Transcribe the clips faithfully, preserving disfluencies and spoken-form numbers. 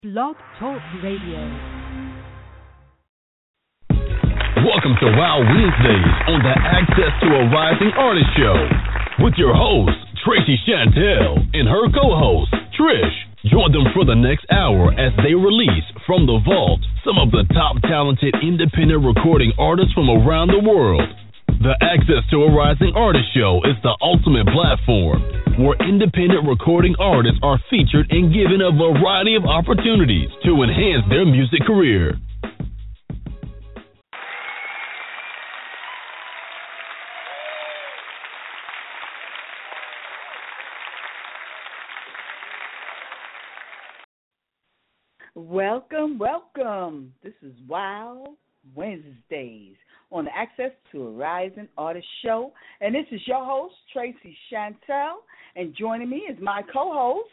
Blog Talk Radio. Welcome to Wow Wednesdays on the Access to a Rising Artist Show with your host, Tracy Chantel, and her co-host, Trish. Join them for the next hour as they release from the vault some of the top talented independent recording artists from around the world. The Access to a Rising Artist Show is the ultimate platform where independent recording artists are featured and given a variety of opportunities to enhance their music career. Welcome, welcome. This is Wow Wednesdays on the Access to a Rising Artist Show. And this is your host, Tracy Chantel. And joining me is my co-host.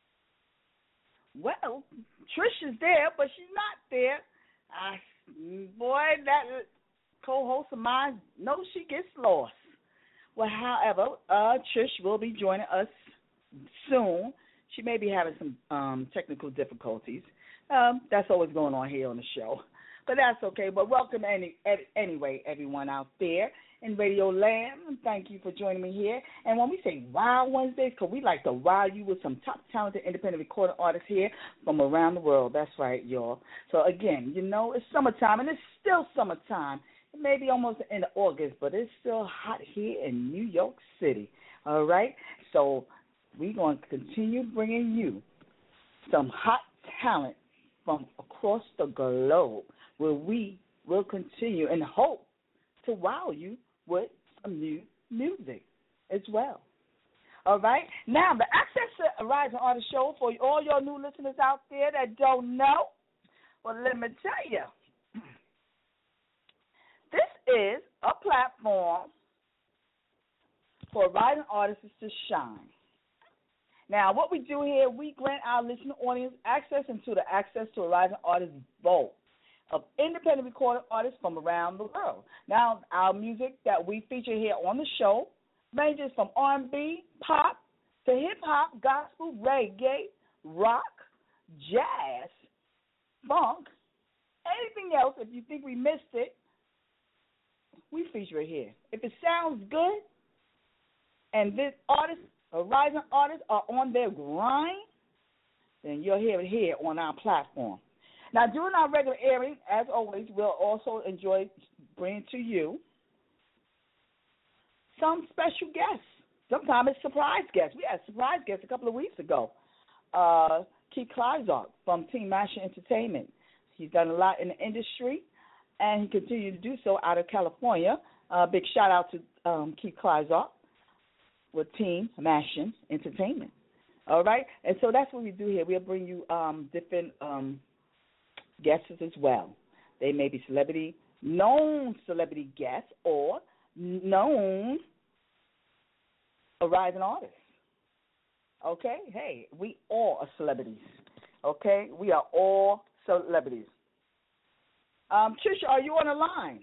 Well, Trish is there, but she's not there. Uh, boy, that co-host of mine knows she gets lost. Well, however, uh, Trish will be joining us soon. She may be having some um, technical difficulties. Um, that's always going on here on the show. But that's okay. But welcome any, anyway, everyone out there in Radio Land. Thank you for joining me here. And when we say Wow Wednesdays, because we like to wow you with some top talented independent recording artists here from around the world. That's right, y'all. So, again, you know, it's summertime, and it's still summertime. It may be almost the end of August, but it's still hot here in New York City. All right? So we're going to continue bringing you some hot talent from across the globe, where we will continue and hope to wow you with some new music as well. All right? Now, the Access to a Rising Artist Show, for all your new listeners out there that don't know, well, let me tell you, this is a platform for rising artists to shine. Now, what we do here, we grant our listening audience access into the Access to a Rising Artist Vault of independent recording artists from around the world. Now, our music that we feature here on the show ranges from R and B, pop, to hip-hop, gospel, reggae, rock, jazz, funk, anything else. If you think we missed it, we feature it here. If it sounds good and this artist, a rising artists are on their grind, then you'll hear it here on our platform. Now, during our regular airing, as always, we'll also enjoy bringing to you some special guests. Sometimes it's surprise guests. We had surprise guests a couple of weeks ago. Uh, Keith Kleizart from Team Mashing Entertainment. He's done a lot in the industry, and he continues to do so out of California. Uh, big shout-out to um, Keith Kleizart with Team Mashing Entertainment. All right? And so that's what we do here. We'll bring you um, different um, guests as well. They may be celebrity, known celebrity guests, or known rising artists. Okay? Hey, we all are celebrities. Okay? We are all celebrities. Um, Trisha, are you on the line?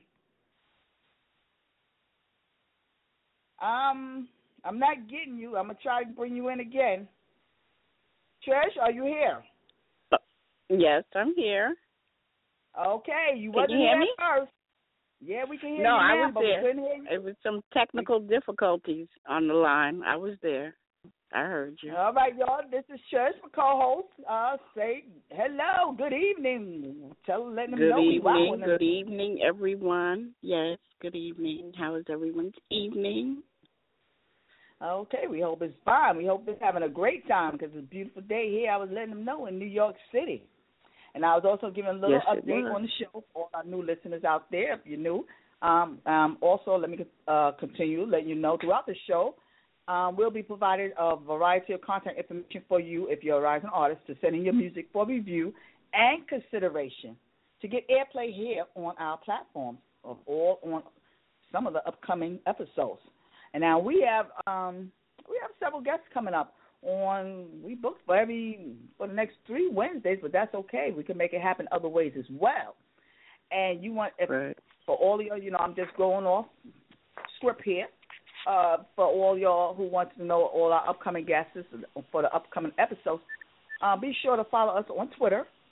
Um... I'm not getting you. I'm going to try to bring you in again. Trish, are you here? Yes, I'm here. Okay, you can wasn't you hear here me? first. Yeah, we can hear no, you now, I was but there. we couldn't hear you. It was some technical difficulties on the line. I was there. I heard you. All right, y'all. This is Trish, my co-host. Uh, say hello, good evening. Tell, let them good know evening, we wow. Good evening, everyone. Yes, good evening. How is everyone's evening? Okay, we hope it's fine. We hope it's having a great time because it's a beautiful day here. I was letting them know in New York City. And I was also giving a little yes, update on the show for all our new listeners out there, if you're new. Um, um, also, let me uh, continue, let you know throughout the show, um, we'll be providing a variety of content information for you if you're a rising artist to send in your music for review and consideration to get airplay here on our platforms of all on some of the upcoming episodes. And now we have um, we have several guests coming up on. We booked for every for the next three Wednesdays, but that's okay. We can make it happen other ways as well. And you want if, right. for all of you, you know, I'm just going off script here. Uh, for all y'all who want to know all our upcoming guests for the upcoming episodes, uh, be sure to follow us on Twitter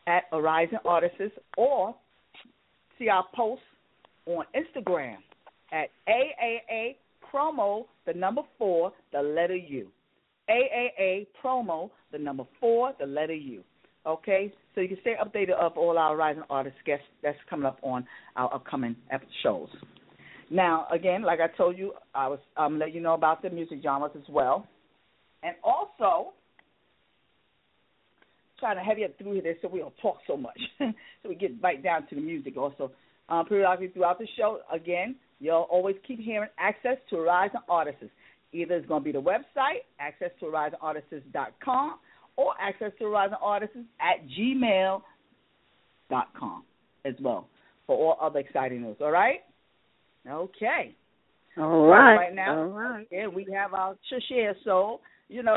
at Arising Artists, or see our posts on Instagram at A A A Promo, the number four, the letter U. A A A Promo, the number four, the letter U. Okay? So you can stay updated of all our Rising Artist guests that's coming up on our upcoming shows. Now, again, like I told you, I was um, letting you know about the music genres as well. And also, trying to have you through this so we don't talk so much. So we get right down to the music also. Um, periodically throughout the show, again, you'll always keep hearing Access to Horizon Artists. Either it's going to be the website, access to horizon artists dot com, or access to horizon artists at gmail dot com as well for all other exciting news. All right? Okay. All right. So right now, all right. Yeah, we have our share, so, you know.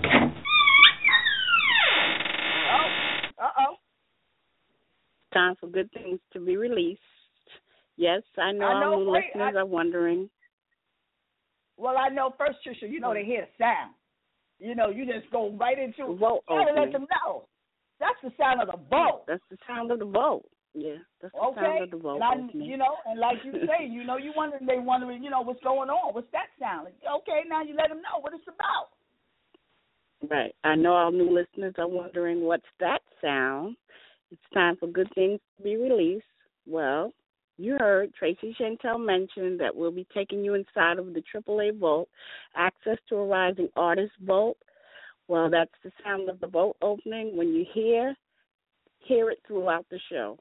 Oh, uh-oh. Time for good things to be released. Yes, I know, I know our new wait, listeners I, are wondering. Well, I know first, Trisha, you know they hear the sound. You know, you just go right into it. Vote You gotta opening. let them know. That's the sound of the vote. That's the sound of the vote. Yeah, that's the Okay? sound of the vote And I, opening. you know, and like you say, you know, you wondering, they wondering, you know, what's going on? What's that sound? Okay, now you let them know what it's about. Right. I know our new listeners are wondering, what's that sound? It's time for good things to be released. Well, you heard Tracy Chantel mention that we'll be taking you inside of the triple A Vault, Access to a Rising Artist Vault. Well, that's the sound of the vault opening. When you hear, hear it throughout the show.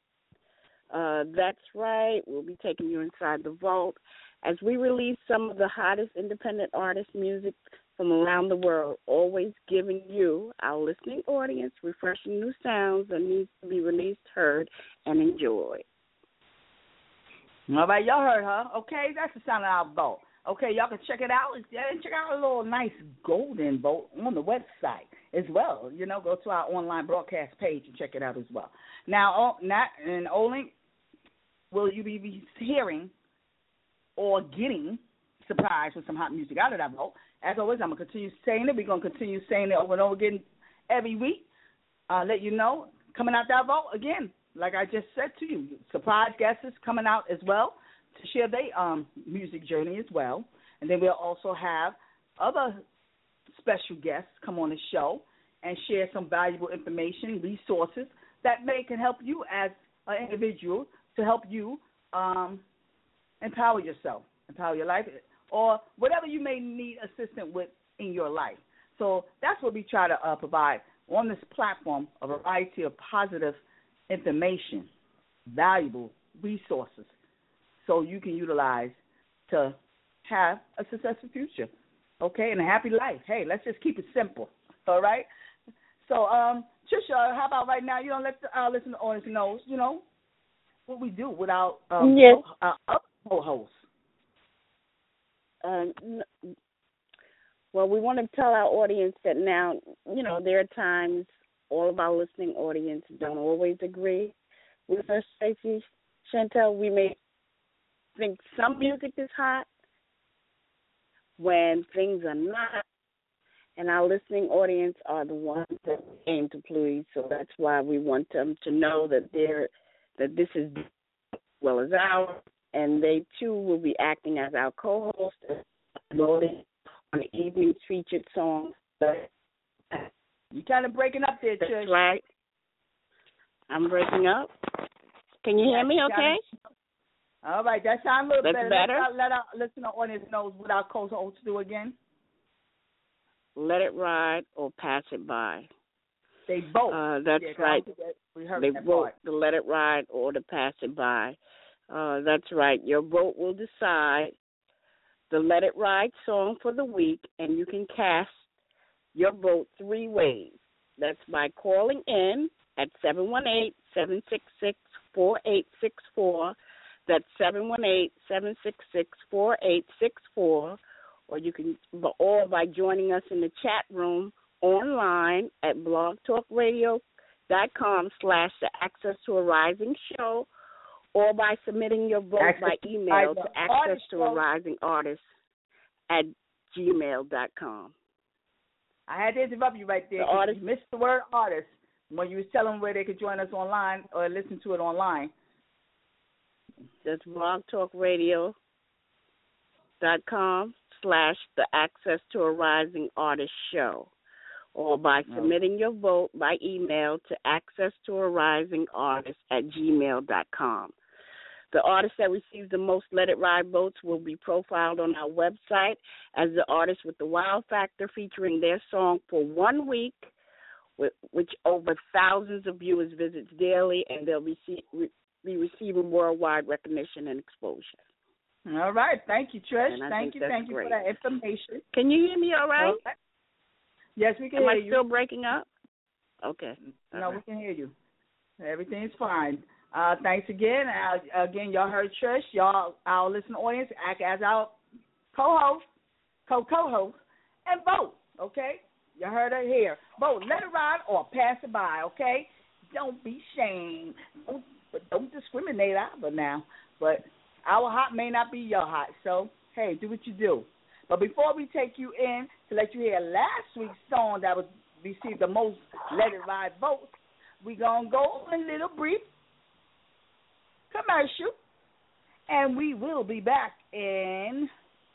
Uh, that's right. We'll be taking you inside the vault as we release some of the hottest independent artist music from around the world, always giving you, our listening audience, refreshing new sounds that needs to be released, heard, and enjoyed. All right, y'all heard her. Okay, that's the sound of our vote. Okay, y'all can check it out. Yeah, check out a little nice golden vote on the website as well. You know, go to our online broadcast page and check it out as well. Now, not and only will you be hearing or getting surprised with some hot music out of that vote. As always, I'm going to continue saying it. We're going to continue saying it over and over again every week. Uh, let you know, coming out that vote, again, like I just said to you, surprise guests coming out as well to share their um, music journey as well. And then we'll also have other special guests come on the show and share some valuable information, resources that may can help you as an individual to help you um, empower yourself, empower your life, or whatever you may need assistance with in your life. So that's what we try to uh, provide on this platform, a variety of positive information, valuable resources, so you can utilize to have a successful future, okay, and a happy life. Hey, let's just keep it simple, all right? So, um, Trisha, how about right now, you know, let the, our listener audience know, you know, what we do with our, um, Yes. our other co-hosts. Uh, well, we want to tell our audience that now, you know, there are times all of our listening audience don't always agree with us, Tracy Chantel. We may think some music is hot when things are not, and our listening audience are the ones that we aim to please. So that's why we want them to know that they're that this is as well as ours, and they too will be acting as our co-host voting on the evening's featured song. You kind of breaking up there, Trish. That's right. I'm breaking up. Can you hear me okay? All right, that sounds a little That's better. better. Let's let our listener audience knows what our co-hosts do again. Let it ride or pass it by. They vote. Uh, that's yeah, right. We heard they that vote part. to let it ride or to pass it by. Uh, that's right. Your vote will decide the Let It Ride song for the week, and you can cast your vote three ways. That's by calling in at seven one eight, seven six six, four eight six four. That's seven one eight, seven six six, four eight six four. Or you can, or by joining us in the chat room online at blogtalkradio.com slash the Access to a Rising Show, or by submitting your vote Access by email to to access to a Artist rising artist at gmail dot com. I had to interrupt you right there. The 'cause artist- you missed the word artist. when you was telling them where they could join us online or listen to it online. That's blogtalkradio dot com slash the Access to a Rising Artist Show, or by submitting your vote by email to access to a rising artist at gmail dot com. The artist that receives the most Let It Ride votes will be profiled on our website as the artist with the wow factor, featuring their song for one week, which over thousands of viewers visits daily, and they'll be, be receiving worldwide recognition and exposure. All right. Thank you, Trish. Thank you. Thank great. you for that information. Can you hear me all right? Okay. Yes, we can Am hear I you. still breaking up? Okay. No, right. we can hear you. Everything's fine. Uh, thanks again. Uh, again, y'all heard Trish. Y'all, our listening audience, act as our co-host, co-co-host, and vote, okay? You heard her here. Vote. Let it ride or pass it by, okay? Don't be shamed. Don't, but don't discriminate either now. But our hot may not be your hot, so, hey, do what you do. But before we take you in to let you hear last week's song that was received the most Let It Ride votes, we're going to go on a little brief commercial, and we will be back in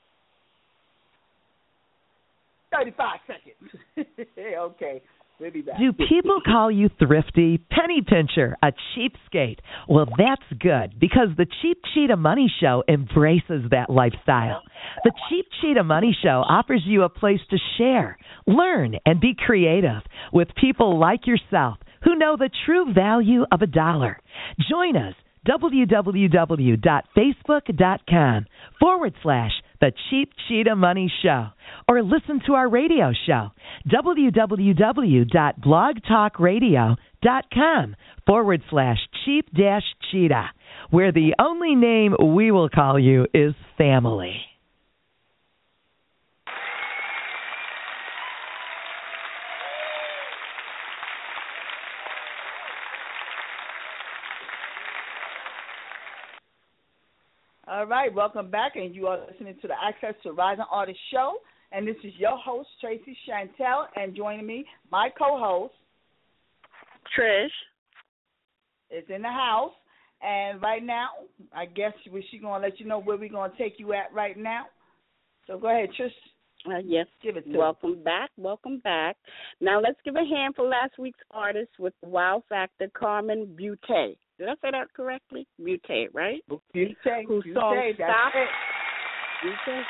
thirty-five seconds. Okay, we'll be back. Do people call you thrifty, penny pincher, a cheapskate? Well, that's good, because the Cheap Cheetah Money Show embraces that lifestyle. The Cheap Cheetah Money Show offers you a place to share, learn, and be creative with people like yourself who know the true value of a dollar. Join us, www.facebook.com forward slash The Cheap Cheetah Money Show, or listen to our radio show, www.blogtalkradio.com forward slash cheap dash cheetah, where the only name we will call you is family. All right, welcome back, and you are listening to the Access to Rising Artist Show, and this is your host, Tracy Chantel, and joining me, my co-host, Trish, is in the house, and right now, I guess she's going to let you know where we're going to take you at right now. So go ahead, Trish. Uh, yes, give it to welcome me. back, welcome back. Now let's give a hand for last week's artist with the wow factor, Carmen Butte. Did I say that correctly? Butte, right? Butte. Whose Butte, song that's Stop. It. Butte.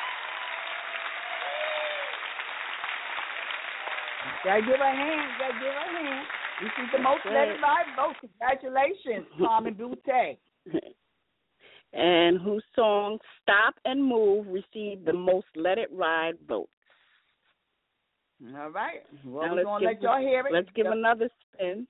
Gotta give her a hand. Gotta give her a hand. You see the most Let It Ride vote. Congratulations, Carmen Butte. And whose song Stop and Move received the most Let It Ride votes. All right. Well, now we're going to let y'all hear it. Let's give yep. another spin.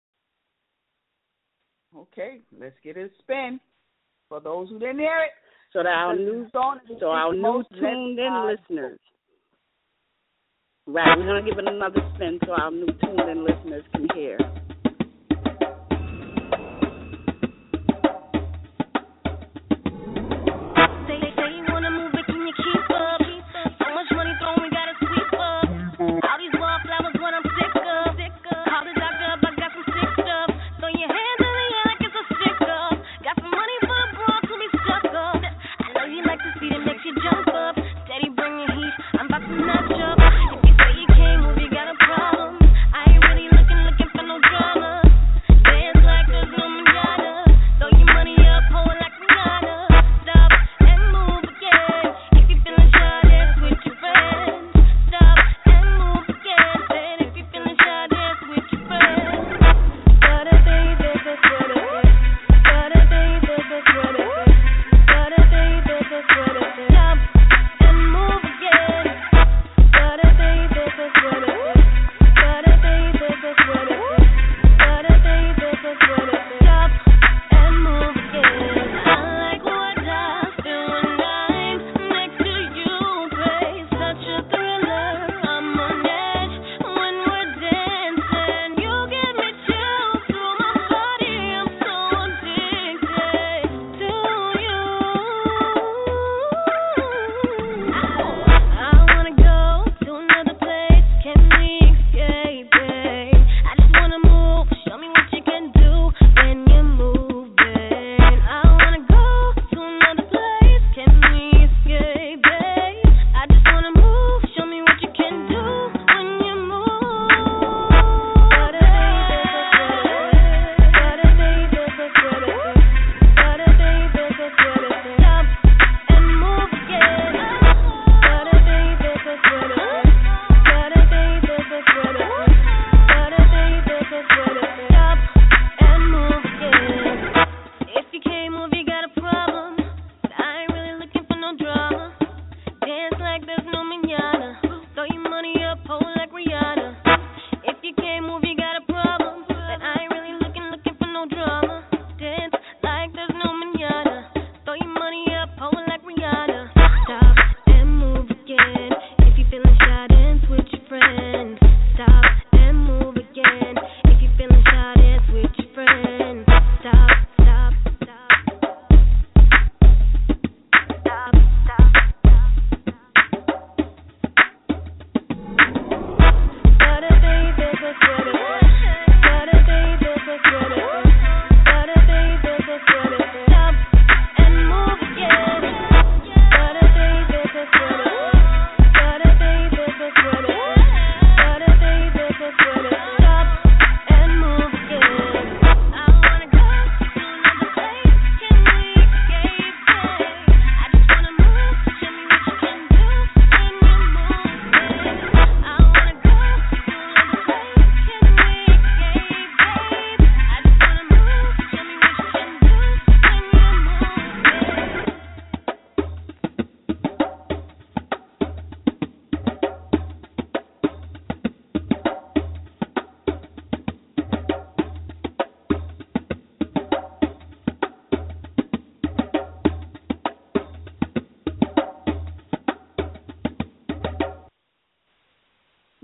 Okay, let's get it a spin for those who didn't hear it. So that our new, so our new tuned in listeners. Right, we're going to give it another spin so our new tuned in listeners can hear. If you say you can't move, you got a problem. I ain't really looking, looking for no drama.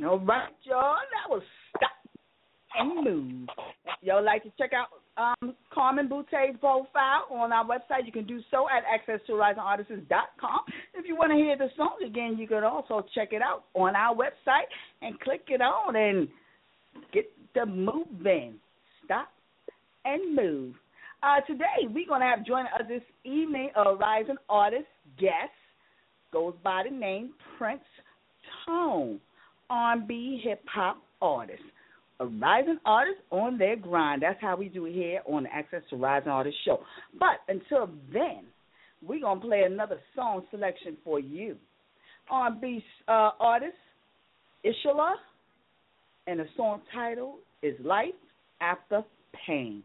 All right, y'all. That was Stop and Move. If y'all like to check out um, Carmen Boute's profile on our website, you can do so at access to horizon artists dot com. If you want to hear the song again, you can also check it out on our website and click it on and get the move in. Stop and Move. Uh, today, we're going to have joining us this evening a rising artist guest, goes by the name Prince Tone, R and B hip-hop artist. A rising artist on their grind. That's how we do it here on the Access to Rising Artist show. But until then, we're going to play another song selection for you. R and B uh, artist, Ishala, and the song title is Life After Pain.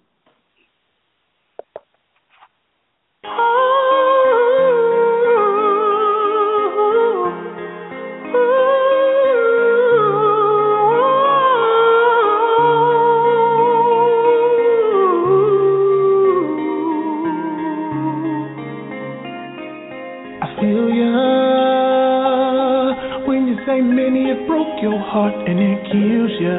Your heart and it kills you.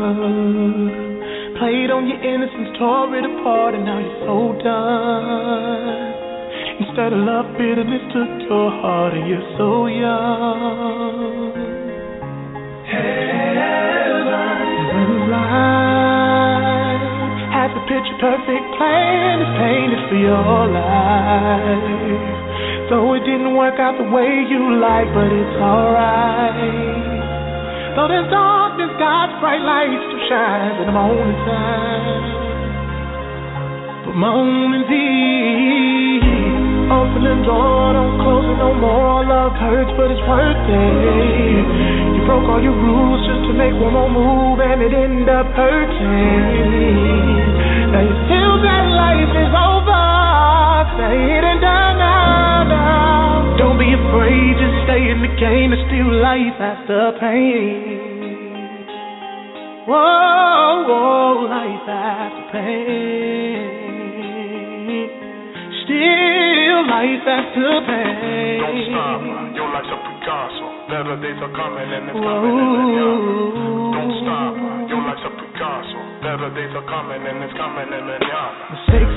Played on your innocence, tore it apart, and now you're so done. Instead of love, bitterness took your heart, and you're so young. Heaven life has a picture perfect plan. It's painted for your life. So it didn't work out the way you like, but it's alright. Though there's darkness, God's bright light still shines in the morning time. But morning deep, open the door, don't close it no more. Love hurts, but it's worth it. You broke all your rules just to make one more move, and it ended up hurting. Now you feel that life is over, say it and done now, now. Don't be afraid, just stay in the game. It's still life after pain. Whoa, whoa, life after pain. Still life after pain. Don't stop, your life's a Picasso. Better days are coming and it's coming in manana. Don't stop, your life's a Picasso. Better days are coming and it's coming in manana. Mistakes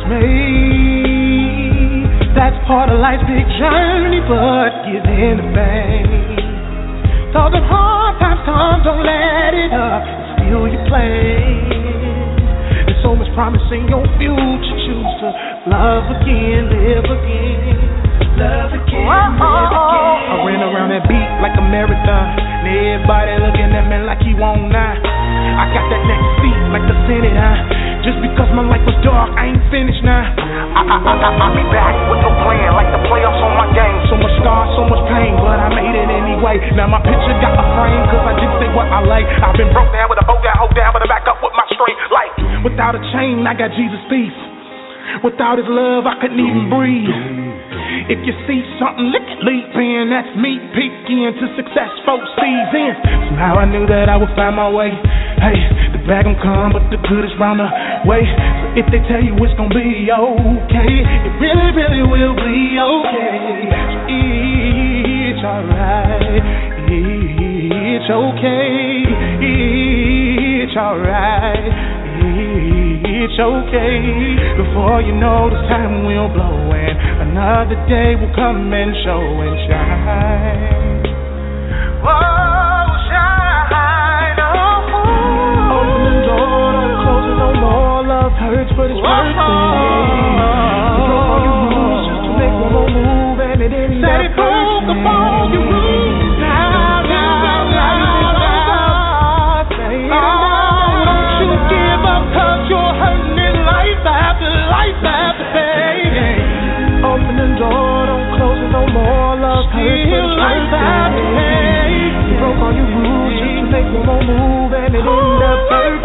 made, that's part of life's big journey, but give in the pain. Thought the hard times come, don't let it up. Still you play. There's so much promise in your future. Choose to love again, live again, love again, live again. I ran around that beat like a marathon, and everybody looking at me like he won't die. I got that next seat like the Senate, huh? Just because my life was dark, I ain't finished now. I, I, I, I, I'll be back with no plan, like the playoffs on my game. So much scars, so much pain, but I made it anyway. Now my picture got a frame, cause I did say what I like. I've been broke down with a boat down, hold down, but I back up with my strength. Like, without a chain, I got Jesus' peace. Without his love, I couldn't even breathe. If you see something, lick it, leap in. That's me peeking into successful seasons. Somehow I knew that I would find my way. Hey, the bad gon' come, but the good is round the way. So if they tell you it's gon' be okay, it really, really will be okay. So it's alright. It's okay. It's alright. It's okay. Before you know, this time will blow, and another day will come and show and shine. Whoa, shine. Oh, oh. Open the door, don't close it no more. Love hurts, but it's worth it. You broke all your rules just to make one more move, and it ended up hurting. Broke up all your rules. Now, now, now, now, say it now. Don't you give up, cause you're hurting in life after life after pain. Open the door, don't close it no more. Love hurts, but it's life after pain. You broke all your rules just to make one more move, and it ended up hurting.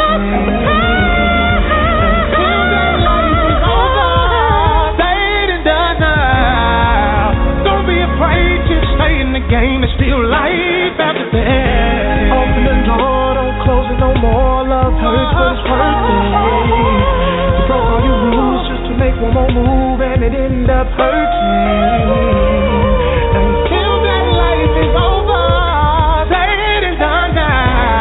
Until that life is over, say it and done now. Don't be afraid, just stay in the game. It's still life after pain. Open the door, don't close it no more. Love hurts, but it's worth it. You broke all your rules just to make one more move, and it ended up hurting. Until that life is over, say it and done now.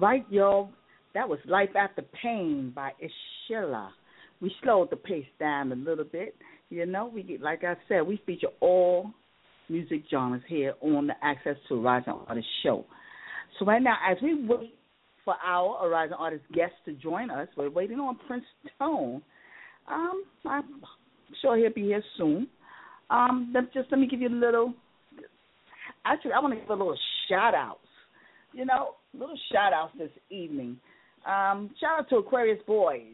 right, y'all. That was Life After Pain by Ishila. We slowed the pace down a little bit. You know, we get, like I said, we feature all music genres here on the Access to Rising Artist show. So right now, as we wait for our Rising Artist guests to join us, we're waiting on Prince Tone. Um, I'm sure he'll be here soon. Um, let, just let me give you a little. Actually, I want to give a little shout outs. You know, little shout outs this evening. Um, shout out to Aquarius Boys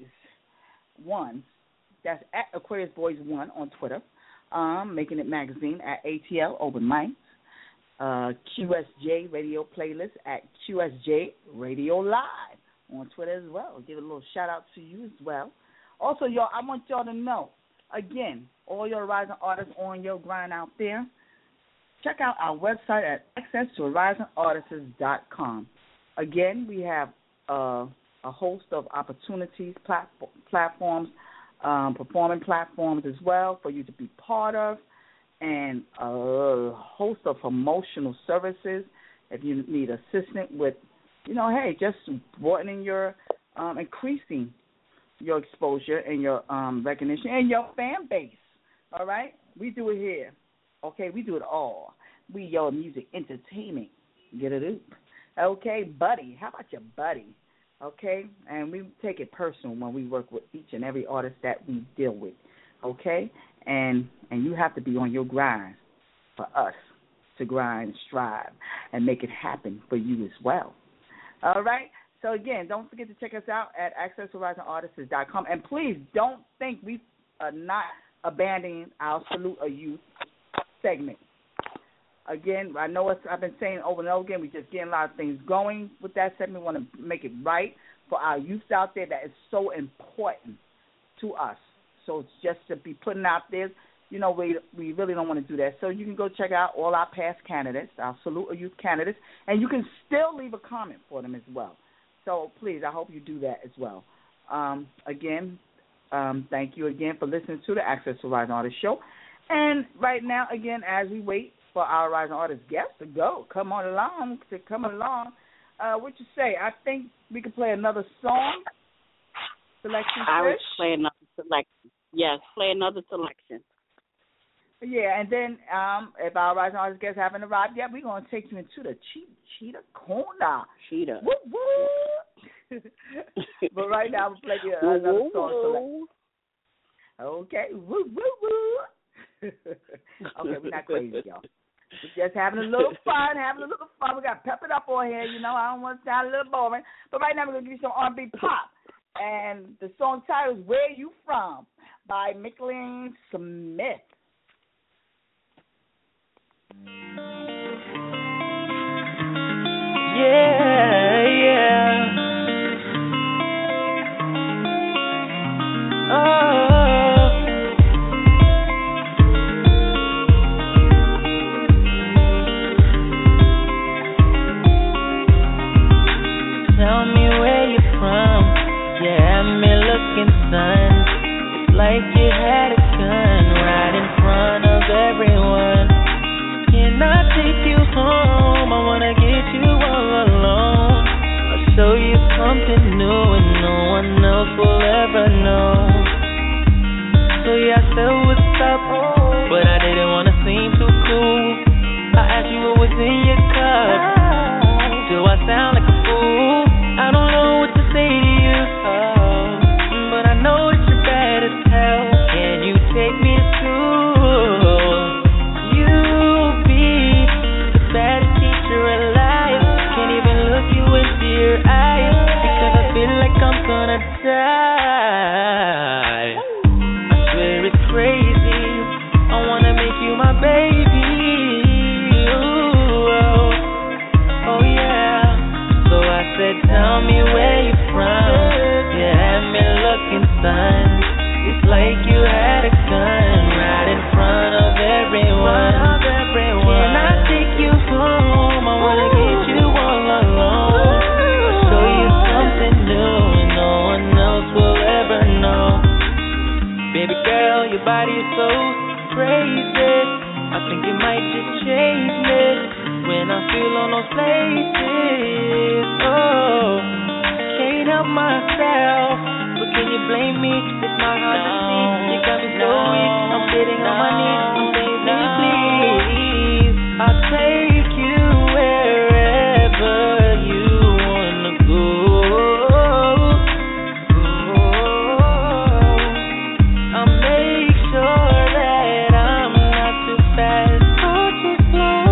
One. That's at Aquarius Boys One on Twitter. Um, Making It Magazine at A T L Open Mics. Uh, Q S J Radio Playlist at Q S J Radio Live on Twitter as well. Give a little shout out to you as well. Also, y'all, I want y'all to know, again, all your rising artists on your grind out there, check out our website at access to rising artists dot com. Again, we have uh, a host of opportunities, platform, platforms, um, performing platforms as well for you to be part of, and a host of promotional services if you need assistance with, you know, hey, just broadening your, um, increasing your exposure and your um, recognition and your fan base, all right? We do it here, okay? We do it all. We your music entertainment. Get it up. Okay, buddy. How about your buddy? Okay? And we take it personal when we work with each and every artist that we deal with, okay? And and you have to be on your grind for us to grind, strive, and make it happen for you as well. All right? So, again, don't forget to check us out at access to rising artists dot com. And please don't think we are not abandoning our Salute a Youth segment. Again, I know it's, I've been saying over and over again, we're just getting a lot of things going with that segment. We want to make it right for our youth out there. That is so important to us. So it's just to be putting out there, you know, we we really don't want to do that. So you can go check out all our past candidates, our Salute a Youth candidates, and you can still leave a comment for them as well. So please, I hope you do that as well. Um, again, um, thank you again for listening to the Access to Rising Artist show. And right now, again, as we wait for our Rising Artist guests to go, come on along, to come along. Uh, what you say? I think we could play another song. Selection. I would play another selection. Yes, play another selection. Yeah, and then um, if our Rising Artist guests haven't arrived yet, we're going to take you into the che- Cheetah Corner. Cheetah. Woo, woo. But right now, we'll play you another woo, song selection. Okay, woo, woo, woo. Okay, we're not crazy, y'all. We're just having a little fun, having a little fun. We got to pep it up on here, you know. I don't want to sound a little boring. But right now, we're going to give you some R and B pop. And the song title is Where You From by McLean Smith. Yeah, yeah. Oh. Tell me where you're from. You had me looking, son. It's like you had a gun right in front of everyone. Can I take you home? I wanna get you all alone. I'll show you something new and no one else will ever know. So yeah, I said what's up, but I didn't wanna seem too cool. I asked you what was in your cup. Do I sound like a fool? I don't know what to say to you, oh, but I know that you're bad as hell. Can you take me to school? You'll be the baddest teacher alive. Can't even look you into your eyes because I feel like I'm gonna die. I swear it's crazy. I wanna make you my baby. Ooh, oh, oh yeah. So I said, tell me where you from. You had me looking, son. It's like you had a gun right in front of everyone. Can I take you home? I wanna get you all alone. I'll show you something new and no one else will ever know. Baby girl, your body is so crazy. I think it might just change me when I feel on those places. Oh. love myself. But can you blame me? It's not hard to see. You got me so weak. I'm sitting on my knees. I'm saying, please, I'll take you wherever you wanna go. I'll make sure that I'm not too fast or too slow.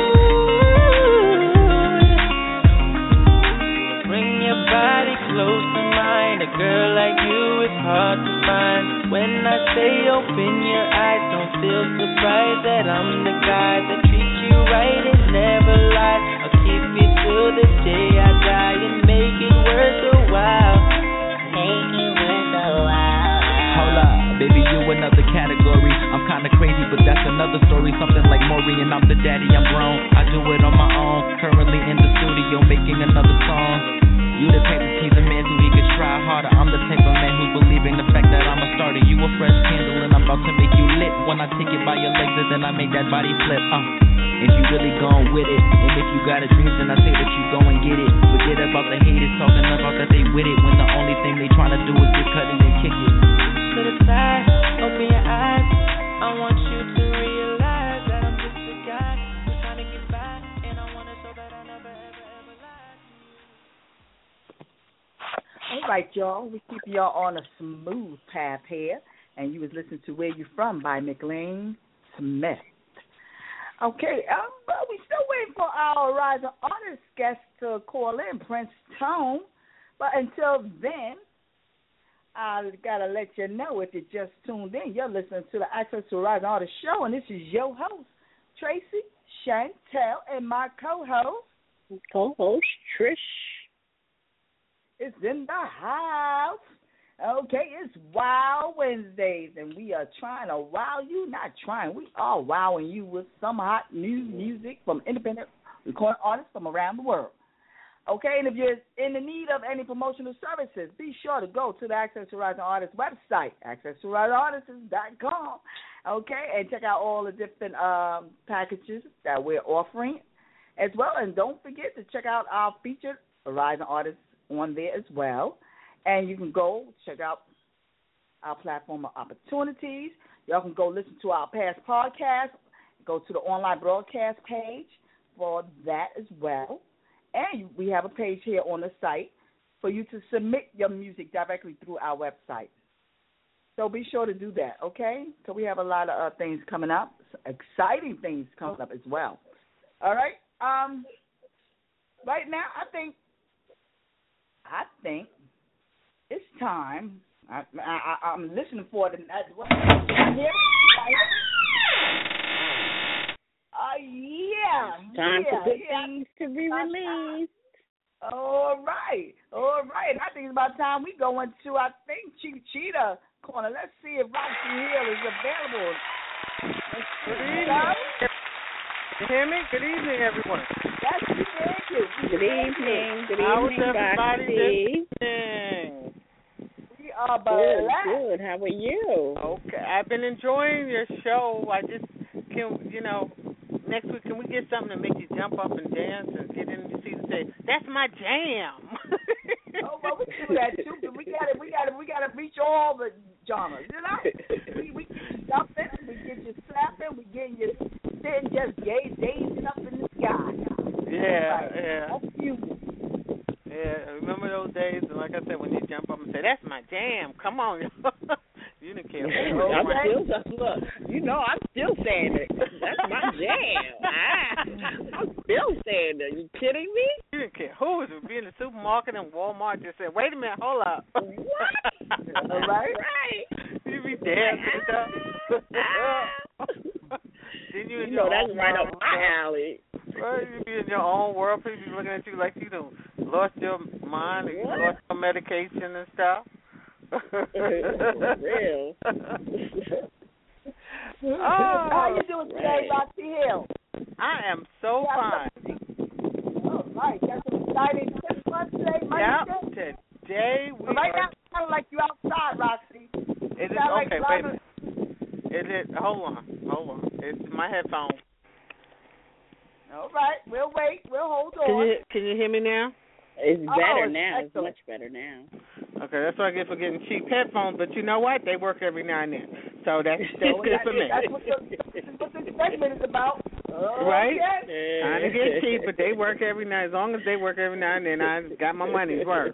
Bring your body close to mine. A girl like you is hard to find. When I say open your eyes, don't feel surprised that I'm the guy that treats you right and never lies. I'll keep you till the day I die and make it worth a while. Make it worth a while. Hold up, baby, you another category. I'm kinda crazy, but that's another story. Something like Maury and I'm the daddy, I'm grown. I do it on my own. Currently in the studio making another song. You the type of teaser man who he could try harder. I'm the type of man who's believing the fact that I'm a starter. You a fresh candle and I'm about to make you lit. When I take it by your legs and then I make that body flip. Uh, and you really gone with it. And if you got a dream, then I say that you go and get it. Forget about the haters talking about that they with it, when the only thing they trying to do is get cutty and kick it. To the side, open your eyes. I want you to realize that I'm just a guy who's trying to get by, and I want to show that I never, ever, ever lied. All right, y'all. We keep y'all on a smooth path here, and you was listening to Where You From by McLean Smith. Okay, um, but we still waiting for our rising artist guest to call in, Prince Tone. But until then, I gotta let you know, if you just tuned in, you're listening to the Access to Rising Artist Show, and this is your host, Tracy Chantel, and my co-host, co-host Trish. It's in the house. Okay, it's Wow Wednesdays, and we are trying to wow you. Not trying, we are wowing you with some hot new music from independent recording artists from around the world. Okay, and if you're in the need of any promotional services, be sure to go to the Access to Rising Artists website, access to rising artists dot com. Okay, and check out all the different um, packages that we're offering as well. And don't forget to check out our featured rising artists on there as well. And you can go check out our platform of opportunities. Y'all can go listen to our past podcasts. Go to the online broadcast page for that as well. And we have a page here on the site for you to submit your music directly through our website. So be sure to do that, okay? So we have a lot of uh, things coming up, exciting things coming up as well. All right? Um, right now, I think, I think it's time. I, I, I'm listening for it. What? Here? Uh, yeah. Time yeah, for good yeah. things to be released. All right. All right. I think it's about time we go into, I think, Chief Cheetah Corner. Let's see if Roxy Hill is available. Good evening. You hear me? Good evening, everyone. Yes, we thank you. Good evening. Good How is evening, everybody Roxy. this evening? We are Good, blessed. good. How are you? Okay. I've been enjoying your show. I just can, you know, next week, can we get something to make you jump up and dance and get in the seat and say, "That's my jam"? Oh, well, we do that too. But we got to, we got to, we got to reach all the genres, you know. We we get you jumping, we get you slapping, we get you sitting just gaze, gazing up in the sky. Yeah, Right. yeah. That's you. Yeah, remember those days? And like I said, when you jump up and say, "That's my jam," come on, you didn't care. I'm still, look, you know, I'm still saying it. That's my jam. Ah, I'm still saying it. You kidding me? You didn't care. Who was be in the supermarket and Walmart just said, "Wait a minute, hold up." What? All right. Right. You be dancing and stuff. Then you, You know, that's right up my alley. Well, you be in your own world. People be looking at you like you done lost your mind and you What? lost your medication and stuff. For real. Oh, How you doing today, right. Roxy Hill? I am so fine. All right. Got some exciting tips for us today, Monday. Yep. Today we But right are, now, it sounds like you outside, Roxy. is it, sound like okay, wait a driving- minute. Is it, hold on, hold on. It's my headphones. All right. We'll wait. We'll hold on. Can you, can you hear me now? It's better oh, it's now. excellent. It's much better now. Okay, that's what I get for getting cheap headphones. But you know what? They work every now and then, so that's that's So good that for is, me. That's what, the, that's what this segment is about. Oh, Right? okay. Trying to get cheap, but they work every now. As long as they work every now and then, I got my money's worth.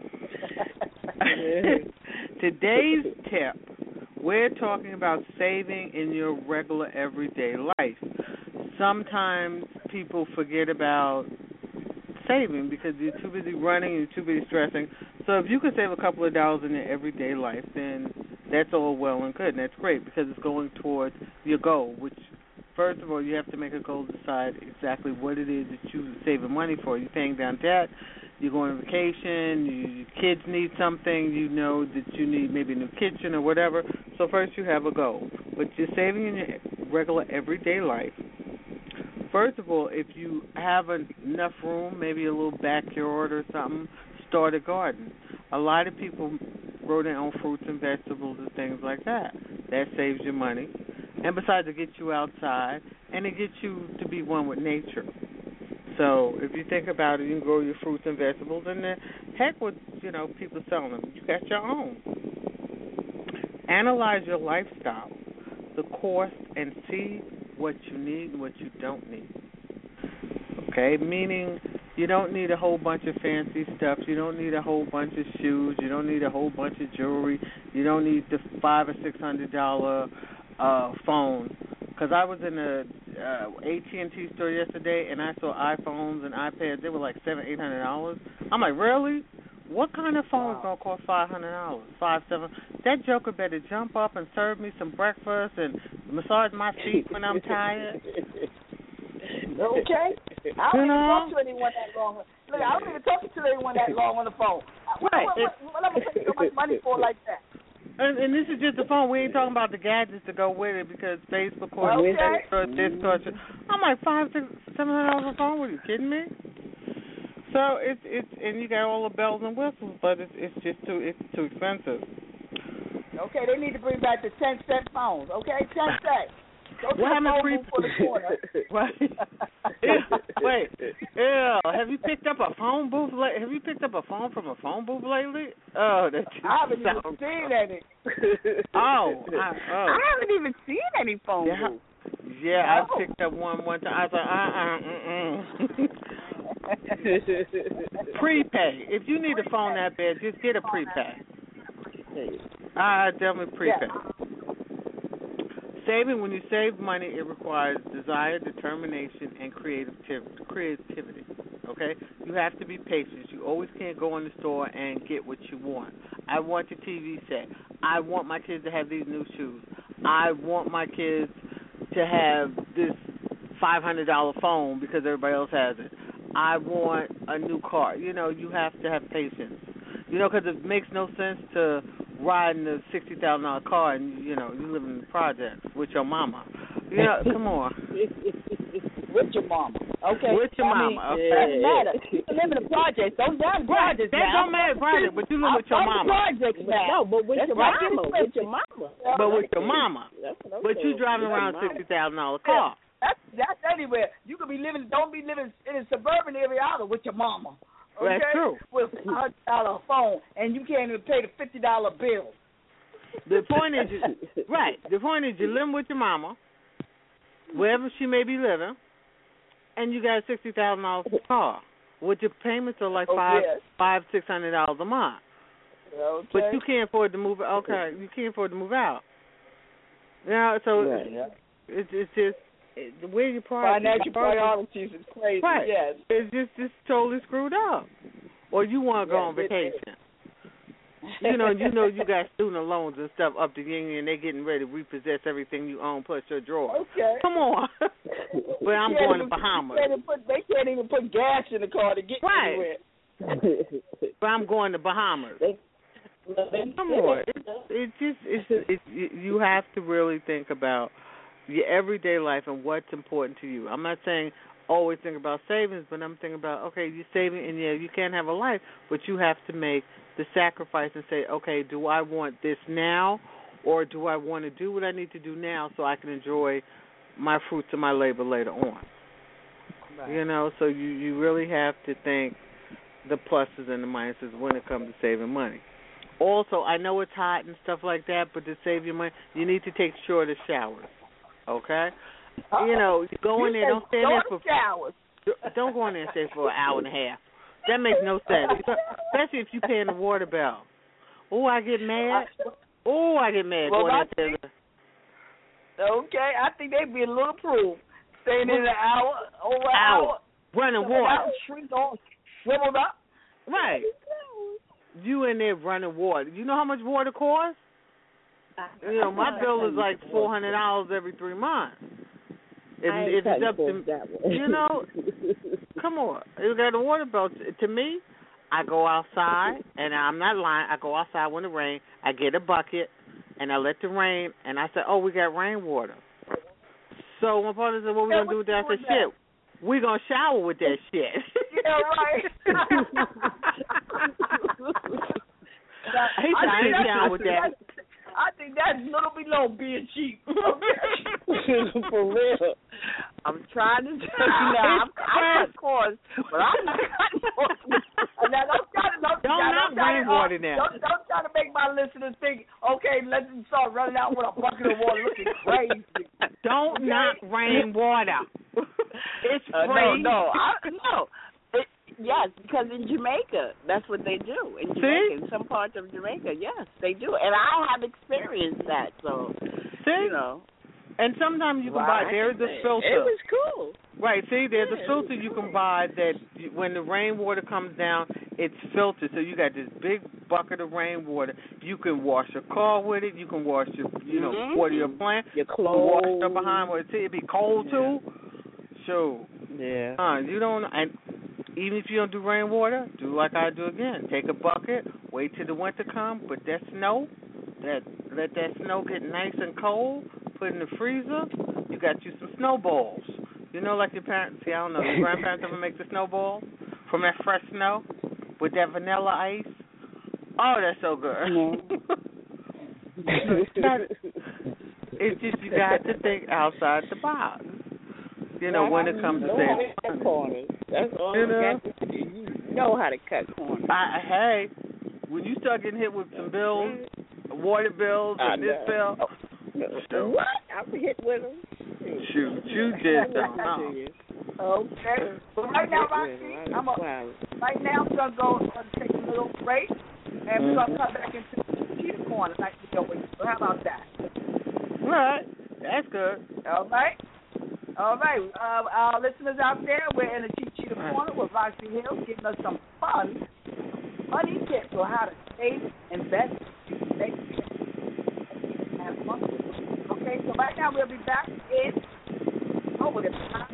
Today's tip, we're talking about saving in your regular everyday life. Sometimes people forget about saving because you're too busy running and you're too busy stressing. So if you can save a couple of dollars in your everyday life, then that's all well and good, and that's great because it's going towards your goal, which, first of all, you have to make a goal to decide exactly what it is that you're saving money for. You're paying down debt, you're going on vacation, you, your kids need something, you know that you need maybe a new kitchen or whatever. So first you have a goal. But you're saving in your regular everyday life. First of all, if you have enough room, maybe a little backyard or something, start a garden. A lot of people grow their own fruits and vegetables and things like that. That saves you money. And besides, it gets you outside, and it gets you to be one with nature. So if you think about it, you can grow your fruits and vegetables, and then heck with, you know, people selling them. You got your own. Analyze your lifestyle, the cost, and see what you need and what you don't need. Okay, meaning you don't need a whole bunch of fancy stuff. You don't need a whole bunch of shoes. You don't need a whole bunch of jewelry. You don't need the five or six hundred dollar uh, phone. Because I was in a uh, A T and T store yesterday, and I saw iPhones and iPads. They were like seven, eight hundred dollars. I'm like, really? What kind of phone is gonna cost five hundred dollars? Five, seven? That joker better jump up and serve me some breakfast and massage my feet when I'm tired. Okay. I don't You even know? talk to anyone that long. Look, I don't even talk to anyone that long on the phone. What, Right. what, what, what am I paying so much money for like that? And, and this is just the phone. We ain't talking about the gadgets to go with it because Facebook or Okay. this or this or that. I'm like five, six, seven hundred dollars a phone. Are you kidding me? So it's it's and you got all the bells and whistles, but it's it's just too it's too expensive. Okay, they need to bring back the ten cent phones. Okay, ten cents. Go to What the happened to phone pre- booth for the corner. Right. Ew, wait, ew, have you picked up a phone booth? La- have you picked up a phone from a phone booth lately? Oh, that just I haven't even sounds- seen any. Oh, I, oh. I haven't even seen any phone Yeah. booths. Yeah, Oh. I picked up one one time. I was like, uh, uh, mm-mm. Prepay. If you need a phone that bad, just get a prepay. I definitely prepay. Yeah. Saving, when you save money, it requires desire, determination, and creative creativity. Okay? You have to be patient. You always can't go in the store and get what you want. I want the T V set. I want my kids to have these new shoes. I want my kids to have this five hundred dollar phone because everybody else has it. I want a new car. You know, you have to have patience. You know, because it makes no sense to ride in a sixty thousand dollar car and, you know, you live in the projects with your mama. You know, come on. With your mama. Okay. With your I mean, mama. It doesn't matter. You can live in the projects. Don't down the Right. projects That now. don't matter, project, but you live with your I'm mama. the projects now. No, but with That's your right. mama. With your mama. But with your mama. That's what I'm But you saying. driving With around your mama. sixty thousand dollar car. That's that's anywhere. You could be living. Don't be living in a suburban area either with your mama. Okay? That's true. With a hundred dollar phone, and you can't even pay the fifty dollar bill. The point is, you, right? The point is, you're living with your mama, wherever she may be living, and you got a sixty thousand dollar car, with your payments are like Oh, five, yes. five, six hundred dollars a month. Okay. But you can't afford to move. Okay, you can't afford to move out. Yeah, so Right. it's, it's it's just it, the way you prioritize. Financial priorities is crazy. Right. Yes. It's just it's totally screwed up. Or you want to go Yeah, on it is. vacation. You know, you know, you got student loans and stuff up to yin, and they're getting ready to repossess everything you own plus your drawer. Okay. Come on. But I'm They can't going to even- Bahamas. They can't, even put, they can't even put gas in the car to get Right. anywhere. But I'm going to Bahamas. Come on. It's, it's just it's, it's you you have to really think about your everyday life and what's important to you. I'm not saying always think about savings, but I'm thinking about, okay, you're saving, and yeah, you can't have a life, but you have to make the sacrifice and say, okay, do I want this now, or do I want to do what I need to do now so I can enjoy my fruits of my labor later on? Right. You know, so you, you really have to think the pluses and the minuses when it comes to saving money. Also, I know it's hot and stuff like that, but to save your money, you need to take shorter showers. Okay? Uh-oh. You know, go in there, don't stand there for showers. Don't go in there and stay for an hour and a half. That makes no sense, especially if you're paying the water bill. Oh, I get mad. Oh, I get mad. Well, going I out there. Think, okay, I think they'd be a little proof. Staying in an hour, over an hour, hour. Running water. Shrink all shriveled up. Right. You in there running water. You know how much water costs? You know, my bill is like four hundred dollars every three months. If, if it's up to, you know, come on. You got a water bill. To me, I go outside, and I'm not lying. I go outside when it rains. I get a bucket, and I let the rain, and I say, oh, we got rainwater. So my partner said, what we going to do with that? I said, shit, we going to shower with that shit. Yeah, right. He said, I ain't shower with that. I think that's little below being cheap. Okay. For real. I'm trying to tell you now. I'm, I cut cords, but I'm not cutting cords. Now, don't try to, don't, don't now, not don't rainwater uh, now. Don't, don't try to make my listeners think, okay, let's start running out with a bucket of water looking crazy. Don't okay? knock rainwater. It's Uh, free. no, no, I, no. It, yes, because in Jamaica, that's what they do. In Jamaica, See? in some parts of Jamaica, yes, they do, and I have experienced that. So, See? you know. And sometimes you can Right. buy, there's a filter. It was cool. Right, see, there's Yeah, a filter you cool. can buy that you, when the rainwater comes down, it's filtered. So you got this big bucket of rainwater. You can wash your car with it. You can wash your, you know, Mm-hmm. water your plant. Your You can wash clothes. stuff behind where it's, it'd be cold Yeah. too. So, Yeah. uh, you don't, and even if you don't do rainwater, do like I do again. Take a bucket, wait till the winter comes, put that snow, that let that snow get nice and cold, put it in the freezer. You got you some snowballs. You know, like your parents, see, I don't know, your grandparents ever make the snowballs from that fresh snow with that vanilla ice? Oh, that's so good. It's just you got to think outside the box. You know, when it comes to saving. Cut corners. That's all You you, know? got to do. You know how to cut corners. I, hey, when you start getting hit with some bills, water bills, and I this know. bill, Oh, what? I'm hit with them. shoot, you just don't know. Okay. But right now, Roxy, I'm a, right now we're gonna go uh, take a little break, and we're gonna come back into the cheetah corner like we always do. How about that? All right, that's good. All right. All right. Uh, our listeners out there, we're in the Cheetah Cheetah corner with Roxy Hill, giving us some fun, money tips on how to save, invest, make, and have fun. Okay. So right now we'll be back in over the time.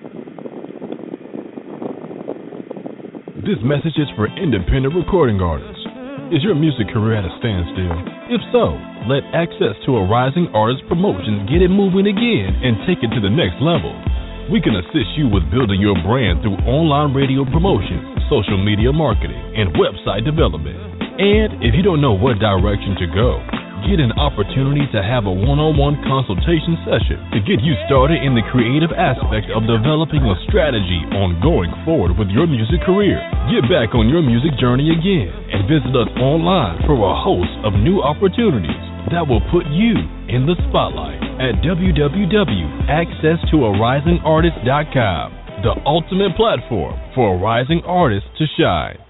This message is for independent recording artists. Is your music career at a standstill? If so, let Access to a Rising Artist Promotions get it moving again and take it to the next level. We can assist you with building your brand through online radio promotion, social media marketing, and website development. And if you don't know what direction to go, get an opportunity to have a one-on-one consultation session to get you started in the creative aspect of developing a strategy on going forward with your music career. Get back on your music journey again and visit us online for a host of new opportunities that will put you in the spotlight at w w w dot access to a rising artist dot com, the ultimate platform for a rising artist to shine.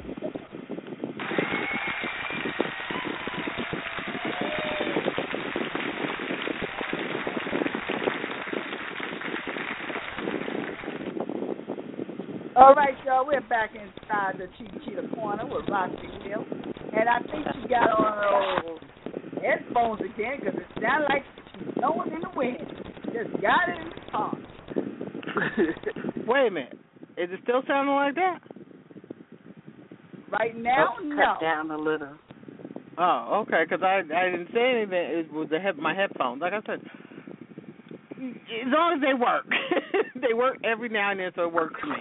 All right, y'all, we're back inside the Cheetah Cheetah corner with Roxy Hill, and I think she got on those headphones again because it sounded like she's blowing in the wind. Just got it in the car. Wait a minute. Is it still sounding like that? Right now, Let's no. cut down a little. Oh, okay, because I, I didn't say anything. It was the head, my headphones. Like I said, as long as they work. They work every now and then, so it works for me.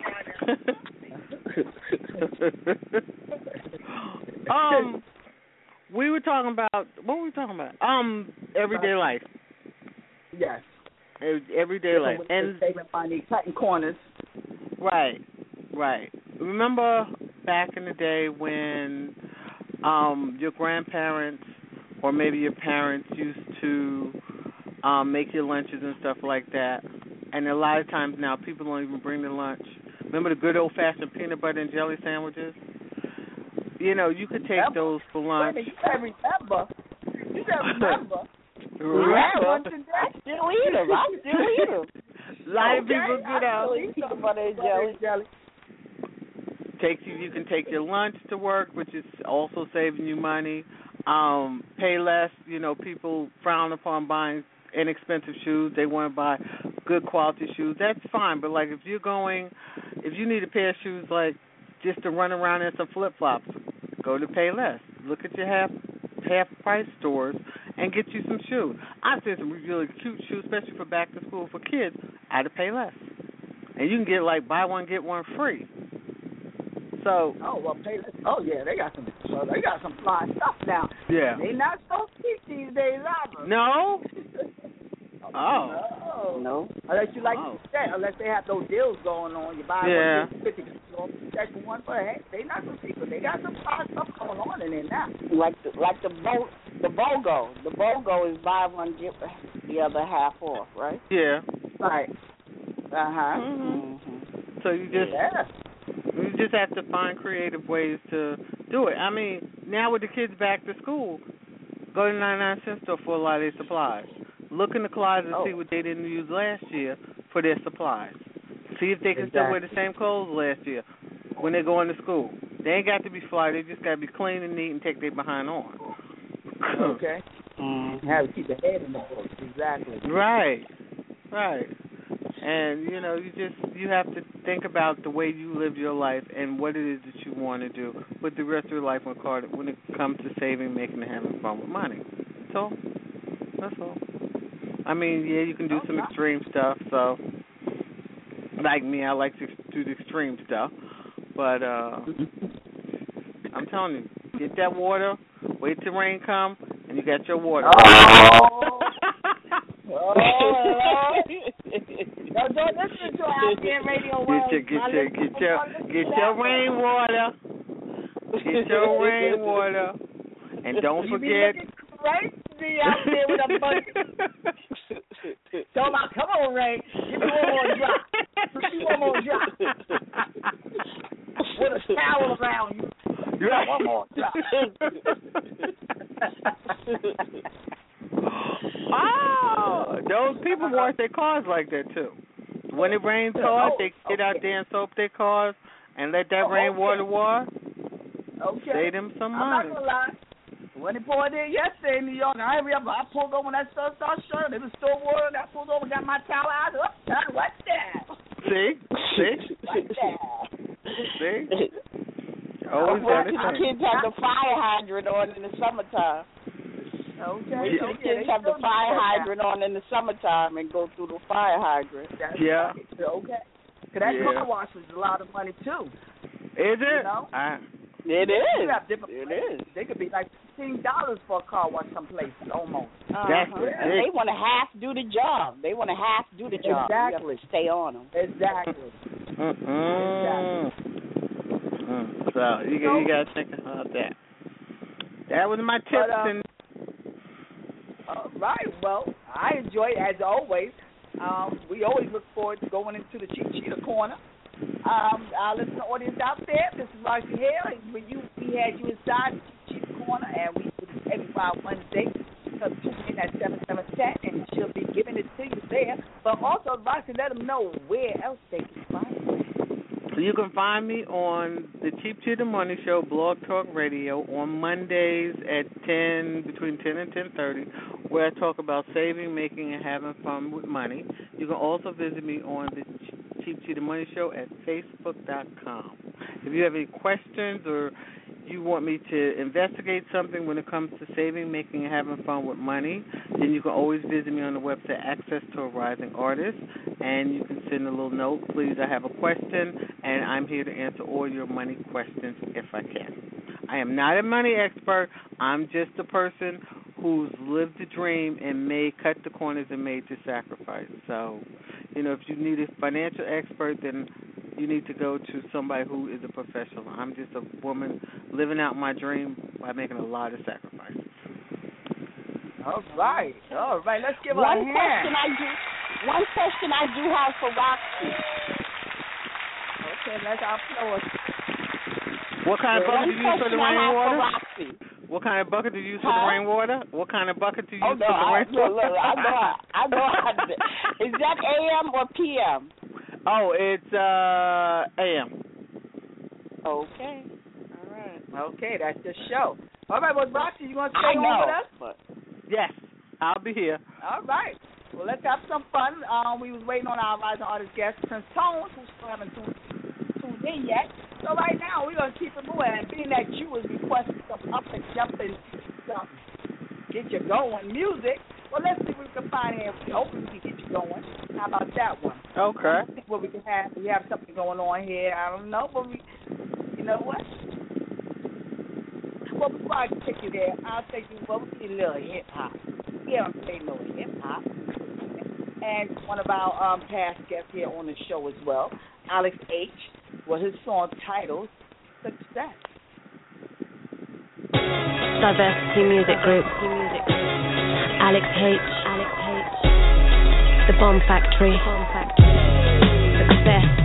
um, we were talking about, what were we talking about? Um, everyday life. Yes. Everyday life. And saving money, cutting corners. Right, right. Remember back in the day when um, your grandparents or maybe your parents used to um, make your lunches and stuff like that. And a lot of times now people don't even bring their lunch. Remember the good old-fashioned peanut butter and jelly sandwiches? You know, you could take remember. those for lunch. You gotta remember. You gotta remember. Remember? I still eat them. I still eat them. A lot of okay. people get out. Peanut butter and jelly. jelly. Takes you. You can take your lunch to work, which is also saving you money. Um, pay less. You know, people frown upon buying inexpensive shoes. They want to buy good quality shoes. That's fine. But like, if you're going, if you need a pair of shoes, like just to run around in some flip flops, go to Payless. Look at your half half price stores and get you some shoes. I've seen some really cute shoes, especially for back to school for kids, at a Payless. And you can get like buy one get one free. So oh well, Payless. Oh yeah, they got some. Well, they got some fly stuff now. Yeah. They not so cheap these days either. No. Oh. No. No. Unless you like oh. to set, unless they have those deals going on. You buy yeah. one, fifty off, second one, but hey, they not so cheap. But they got some fly stuff going on in there now. Like the like the Bo, the BOGO. The BOGO is buy one get the other half off, right? Yeah. Right. Uh huh. Mm-hmm. Mm-hmm. So you just yeah. you just have to find creative ways to do it. I mean, now with the kids back to school, go to ninety-nine cent store for a lot of their supplies. Look in the closet and oh. see what they didn't use last year for their supplies. See if they can exactly. still wear the same clothes last year when they're going to school. They ain't got to be fly. They just got to be clean and neat and take their behind on. Okay. Mm-hmm. Have to keep the head in the book. Exactly. Right. Right. And, you know, you just, you have to think about the way you live your life and what it is that you want to do with the rest of your life when it comes to saving, making, and having fun with money. That's all. That's all. I mean, yeah, you can do some extreme stuff. So, like me, I like to do the extreme stuff. But uh, I'm telling you, get that water, wait till rain come, and you got your water. Oh, oh. No, don't listen to our radio. Get your, get your, get your, get your rainwater. Get your rainwater, and don't forget. Crazy out there with a bunch. Tell my, come on, Ray. Give me one more drop. Give me one more drop. With a towel around you. Yeah, one more drop. Oh, those people wash their cars like that too. When it rains hard, they get out there and soap their cars and let that oh, rainwater okay. wash. Okay. Save them some money. I'm not gonna lie. When it poured in yesterday in New York, I remember I pulled over when that stuff started showing. It was still water, and I pulled over, got my towel out. Up, done. What's that? See, see, what's that? See. Always well, the kids have the fire hydrant on in the summertime. Okay. The okay. kids have the fire hydrant on in the summertime and go through the fire hydrant. That's yeah. Right. Okay. Cause that yeah. car wash was a lot of money too. Is it? You know? I, It is. It is. They could be like fifteen dollars for a car wash some places almost. Uh-huh. That's and they want to half do the job. They want to half do the job. Exactly. You have to stay on them. Exactly. Mm-mm. Exactly. Mm. So you so, you got to think about that. That was my tips. But, uh, and uh, right. Well, I enjoy it as always. Um, we always look forward to going into the Cheap Cheetah Corner. Um, our listener audience out there, this is Marcy Hale. When you, we had you inside the Cheetah Corner, and we do this every five Wednesday. So tune in at seven seven ten, and she'll be giving it to you there. But also, Marcy, let them know where else they can find you. So you can find me on the Cheap Cheetah Money Show, Blog Talk Radio, on Mondays at ten, between ten and ten thirty, where I talk about saving, making, and having fun with money. You can also visit me on the Cheap Cheetah Money Show at facebook dot com. If you have any questions or you want me to investigate something when it comes to saving, making, and having fun with money, then you can always visit me on the website Access to a Rising Artist, and you can send a little note. Please, I have a question, and I'm here to answer all your money questions if I can. I am not a money expert. I'm just a person who's lived the dream and may cut the corners and made the sacrifice. So, You know, if you need a financial expert, then you need to go to somebody who is a professional. I'm just a woman living out my dream by making a lot of sacrifices. All right, all right. Let's give her one a hand. question I do. One question I do have for Roxy. Okay, let's outflow us. What kind of bucket do you use for the rainwater? Roxy. What kind of bucket do you use huh? for the rainwater? What kind of bucket do you oh, use no, for the I, rainwater? Look, look, I know. I know. I, is that A M or P M? Oh, it's uh, A M. Okay. All right. Okay, that's the show. All right, well, Roxy, you want to stay I on know, with us? But... Yes, I'll be here. All right. Well, let's have some fun. Um, we was waiting on our rising artist guest, Prince Tones, who still haven't tuned, tuned in yet. So right now, we're going to keep it moving. And being that you was requesting some up and jumping, some get you going music, well, let's see what we can find here. We hope we can get you going. How about that one? Okay. What we can have, we have something going on here. I don't know, but we, you know what? Well, before I take you there, I'll take you, well, we need a little hip-hop. We don't say no hip-hop. And one of our um, past guests here on the show as well, Alex H., well, his song titled Success. Diversity Music Group. Alex H. Alex H. The Bomb Factory. Success.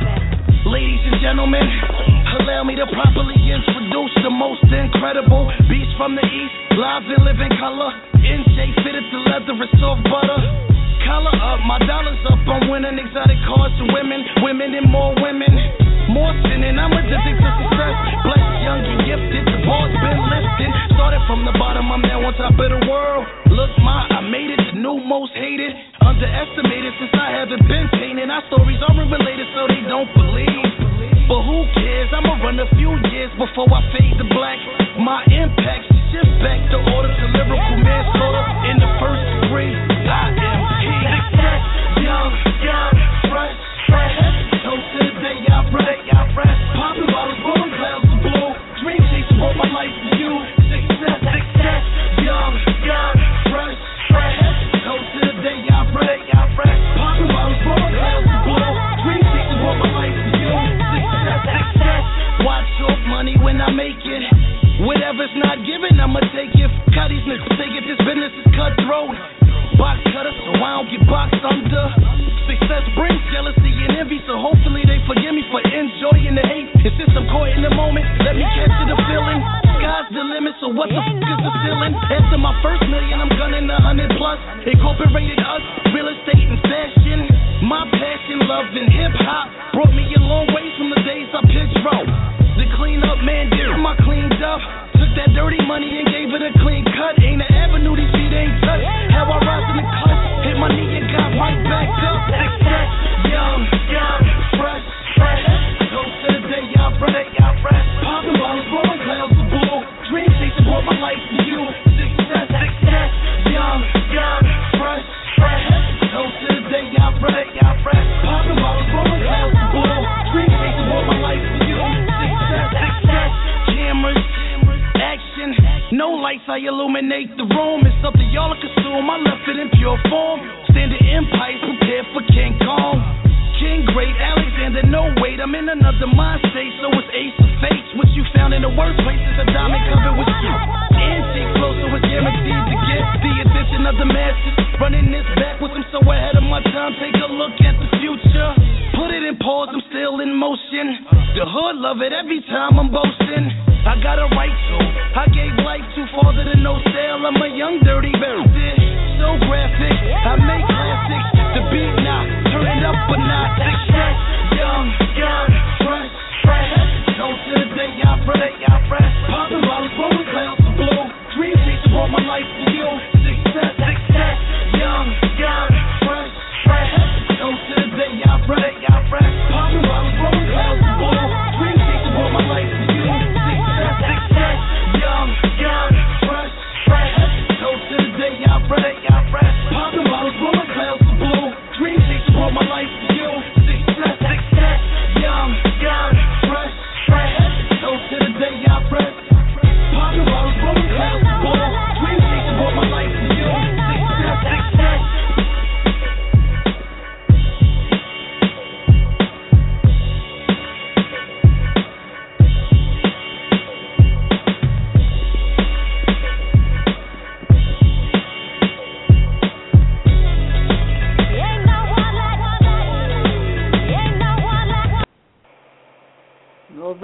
Ladies and gentlemen, allow me to properly introduce the most incredible beast from the east, live and live in color. N J fitted to leather and soft butter. Collar up, my dollars up, I'm winning exotic cars and women, women and more women. More sinning, I'm addicted to success. Blessed, young and gifted, the ball's been lifted. Started from the bottom, I'm now on top of the world. Look, ma, I made it, the new most hated. Underestimated since I haven't been tainted. Our stories aren't related, so they don't believe. But who cares? I'ma run a few years before I fade to black. My impact shift back to order to lyrical manslaughter. In the first degree, I am here. Success, young, young, fresh, fresh. Toast to the day I break, I fresh. Popping bottles, blowing clouds of blue. Dream chasing all my life to you. Success, success, young, young, fresh, fresh. Toast to the day I break, I fresh. Popping bottles, blowing clouds of blue. Dream chasing all my life to you. Success, success. Watch your money when I make it. Whatever's not given, I'ma take it. Cut these niggas, take it. This business is cutthroat. Box cutter, so I don't get boxed under. Success brings jealousy and envy, so hopefully they forgive me for enjoying the hate. And since I'm caught in the moment, let me capture the feeling. Sky's the limit, so what the f*** is the ceiling? After my first million, I'm gunning a hundred plus. Incorporated us, real estate and fashion. My passion, love, and hip-hop brought me a long ways from the days I pitched rope. The clean up, man, damn, I cleaned up. Took that dirty money and gave it a clean cut. Ain't an avenue these feet ain't touched. How I rise in the clutch, hit my knee and got right back up. Success, young, young, fresh, fresh. Toast to the day I break, I fresh. Popping bottles, blowing clouds of blue. Dream chasing brought my life to you. Success, success, young, young, fresh, fresh. Toast to the day I break, I fresh. Popping bottles, blowing clouds of blue. Dream chasing brought my life to you. Success, success, cameras, action. No lights, I illuminate the room. It's something y'all consume. I left it in pure form. Standing empires, prepared for King Kong. King Great, Alexander, no wait. I'm in another mind state, so it's ace of fates. What you found in the worst place is a diamond covered with you. Antique flow, so it's guaranteed to get the attention of the masses. Running this back with I'm so ahead of my time. Take a look at the future. Put it in pause, I'm still in motion. The hood love it every time I'm boasting. I got a right to. I gave life to father to no sale. I'm a young dirty bastard. So graphic, I make classics. The beat now, turn it up but not. Success, young, young, fresh, fresh. Toast to the day I break, I fresh. Popping bottles, blowing clouds of blue. Dream chasing brought my life to you. Success, success, young, young, fresh, fresh. Toast to the day I break, I fresh. Popping bottles, blowing clouds of blue. Dream chasing brought my life to you. Success, success, young, young, fresh, fresh. Toast to the day I break, I fresh. Popping bottles, blowing clouds of blue. Dream chasing brought my life to you. Success, success, young, young, fresh, fresh. Toast to the day I break. Popping bottles, blowing clouds of blue. Dream chasing brought my life to you. Success, success.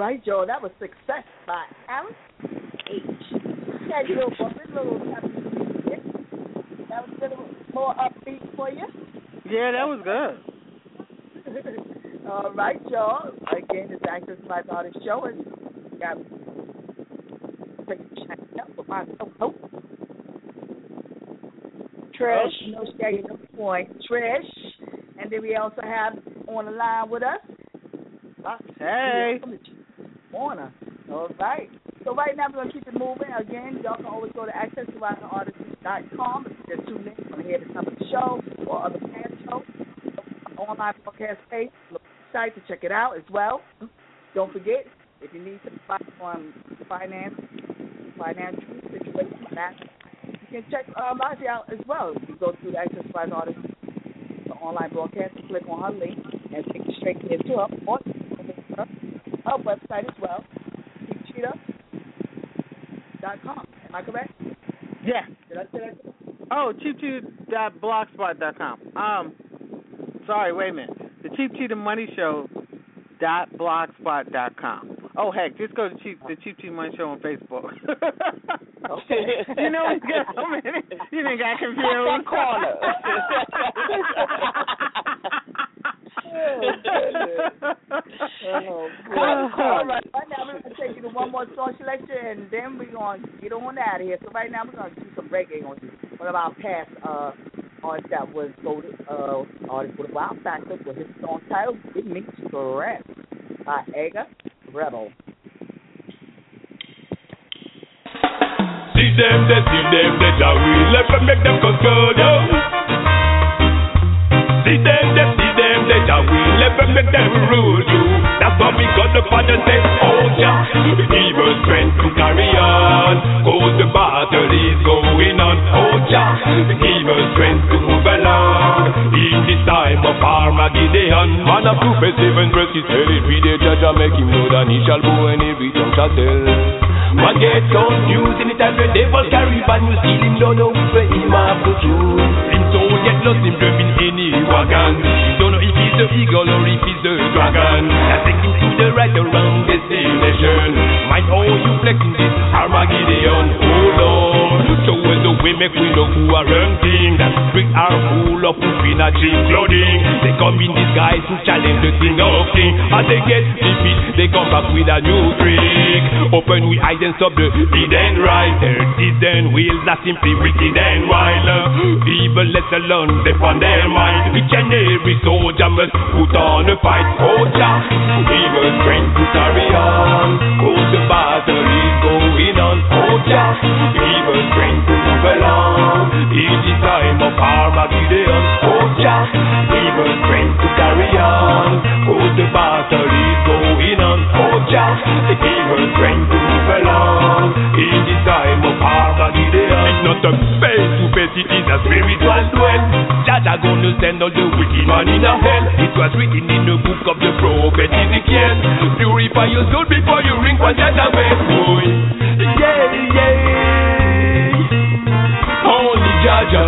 right, Joe. That was Success by Alex H. Had your little bump, little happy music. That was a little more upbeat for you. Yeah, that was good. All right, y'all. Again, it's Access Live Artist Show. And we got for my co-host, Trish. Oh, no shaggy, no point, Trish. And then we also have on the line with us. Hey. Warner. All right. So right now we're going to keep it moving. Again, y'all can always go to access to rising artists dot com if you just tune in on the Head of Summer Show or other past shows. Online podcast page, look at the site to check it out as well. Don't forget, if you need some advice on finance, financial situation, that you can check uh, Margie out as well. You go through the Access to Rising Artists the online broadcast and click on her link and take you straight into her, or her website as well, cheap cheetah dot com. Am I correct? Yeah. Did I say that? Oh, cheap cheetah dot blogspot dot com. Um, sorry, wait a minute. The Cheap Cheetah Money Show dot blogspot dot com. Oh heck, just go to cheap, the Cheap Cheetah Money Show on Facebook. Okay. You know, you got so many. You didn't got confused. Corner. Oh, all right, right now we're going to take you to one more song selection, and then we're going to get on out of here. So right now we're going to do some reggae on one of our past uh, artists that was voted uh, artist with a wild factor with his song titled "Give Me Strength" by Aga Rebel. See them, they see them, they shall we never make them control you. See them, they see them, they shall we never make them rule you. That's why we got the father say, oh yeah, give us strength to carry on. Cause the battle is going on. Oh yeah, give us strength to move along. In this time of Armageddon, man of two seven verses tell it, we the judge and make him know that he shall go and every tongue shall tell. Man get confused in the time the devil carry ban. You see him don't know which way he have to choose. Him so yet lost him driving any wagon. You don't know if he's the eagle or if he's the dragon. That take him to the right or wrong destination. Mind how you flexing this Armageddon. Oh Lord, show us the way make we know who are ranking. That streets are full of pooping and cheap clothing. They come in disguise to challenge the king of kings. As they get defeat, they come back with a new trick. Open we eyes and stop the hidden right. Their hidden wheels are simply wicked and wild. Evil let alone they on their mind. Each and every soldier must put on a fight. Soldier, evil strength to carry on. Cause the battle is going on. Soldier, evil strength to move along. In the time of Armageddon. Soldier, evil strength to carry on. Cause the battle is going on. Soldier, evil strength to move along. In the time of Armageddon. It's not a face to face, it is a spiritual duel. Jaja gonna send all the wicked man in a hell. It was written in the book of the prophet Ezekiel. Purify your soul before you ring for Jaja bell. Boy, yeah, yeah. Only Jaja.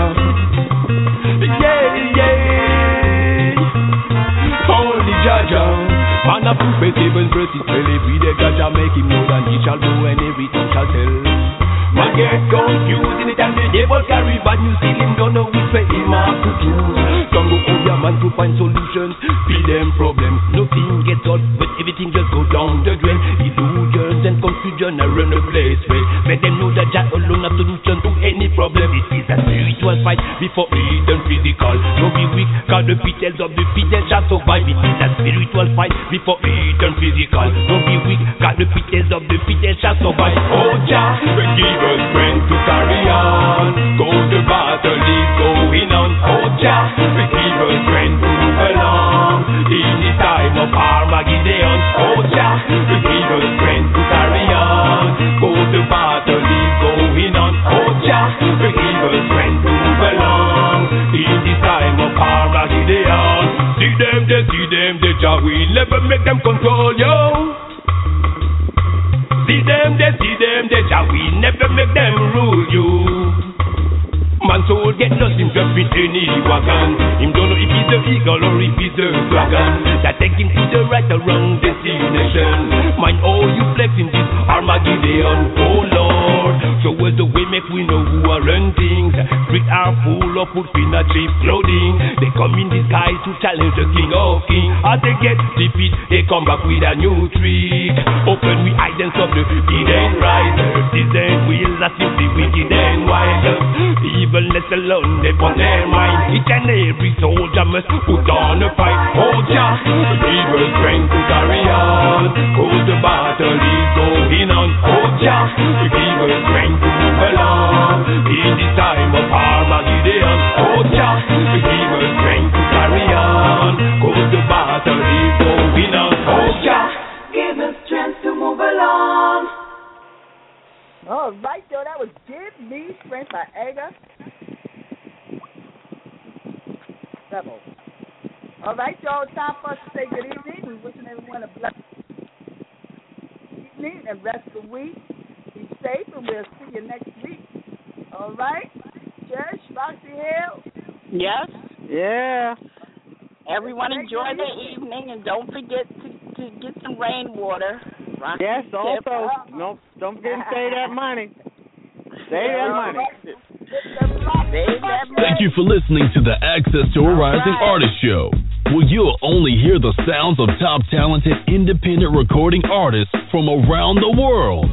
Yeah, yeah. Only Jaja. Man of two seven verses tell every day Jaja make him know that he shall go and every tongue shall tell. Man get confused in the time the devil carry bad news. Still him don't know which way him have to choose. Some go over man to find solutions. Feed them problems, nothing gets solved, but everything just go down the drain. Illusions and confusion are run the place way. Let them know that Jah alone have solution to any problem. It is a spiritual fight before it and physical. Don't be weak, cause the fittest of the fittest shall survive. It is a spiritual fight before it and physical. Don't be weak, cause the fittest of the fittest shall survive. Oh Jah, give us strength to carry on. Go the battle is going on. Oh Jah, give us strength to move along. In the time of Armageddon. Oh Jah, give us strength to carry on. Go the battle is going on. Oh Jah, give us strength to move along. In the time of Armageddon. See them, they see them, they Jah will never make them control you. See them, they see them, they Jah will never make them rule you. Man soul get lost himself in any wagon. Him don't know if he's the eagle or if he's the dragon. That take him to the right or wrong destination. Mind all you flex in this Armageddon, oh Lord. So as the way make we know who are run things. Street are full of food, finna cheap clothing. They come in disguise to challenge the king of kings. As they get defeat, they come back with a new trick. Open we eyes and stop the hidden rises. Season wheels that you the wicked and wild. Evilness alone, they put their mind. Each and every soldier must put on a fight. Oh Jah, evil strength to carry on. Cause the battle is going on. Oh Jah, evil strength to move along. In this time of Armageddon. Oh Jah, evil strength to carry on. Cause the battle is going on. Oh Jah, give us strength to move along. All right, yo, that was Give Me Strength by Aga Rebel. All right, y'all, it's time for us to say good evening. We're wishing everyone a blessed evening and rest of the week. Be safe, and we'll see you next week. All right? Church, Roxy Hill? Yes. Yeah. Everyone enjoy their evening, and don't forget to, to get some rainwater. Roxy Yes, tip. also, no, don't forget to save that money. Save that money. Save that money. Thank you for listening to the Access to a Rising right. Artist Show, where you'll only hear the sounds of top talented independent recording artists from around the world.